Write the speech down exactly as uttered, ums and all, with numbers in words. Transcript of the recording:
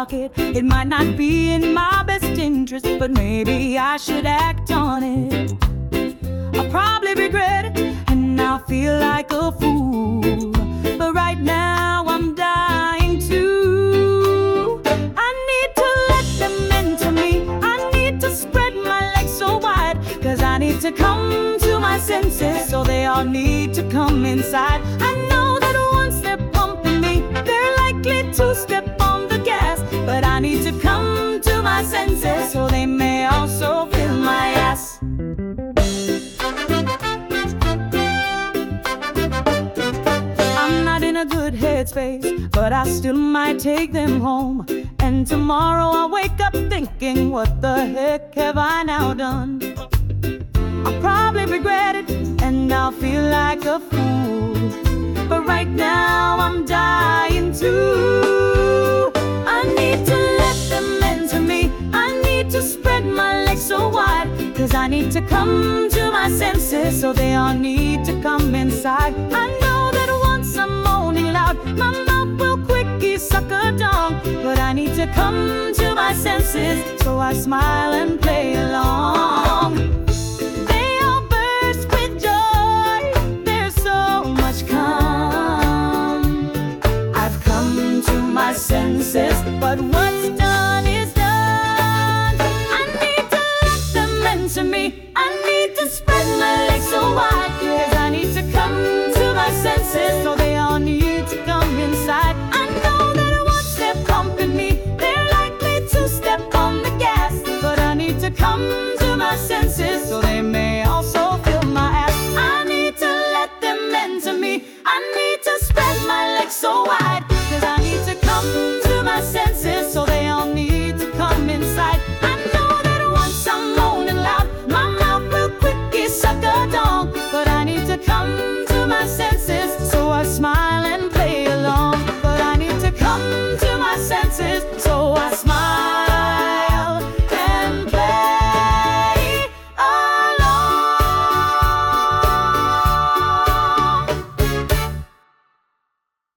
pocket. It might not be in my best interest, but maybe I should act on it. I'll probably regret it, and I'll feel like a fool. But right now I'm dying to. I need to let them into me. I need to spread my legs so wide, 'cause I need to come to my senses, so they all need to come inside. I know that once they're pumping me, they're likely to step on the gas. But I need to come to my senses, so they may also fill my ass. I'm not in a good headspace, but I still might take them home. And tomorrow I'll wake up thinking, what the heck have I now done? I'll probably regret it, and I'll feel like a fool. But right now I'm dying too. I need to let them into me. I need to spread my legs so wide, 'cause I need to come to my senses, so they all need to come inside. I know that once I'm moaning loud, my mouth will quickly suck a dong. But I need to come to my senses, so I smile and play along. They all burst with joy, there's so much calm. I've come to my senses, but what's done is done. I need to let them into me. I need to spread my legs so wide, 'cause I need to come to my senses, so they all need to come inside. I know that once they're pumping me, they're likely to step on the gas. But I need to come to my senses, so they may also fill my ass. I need to let them into me. I need to spread my legs so wide.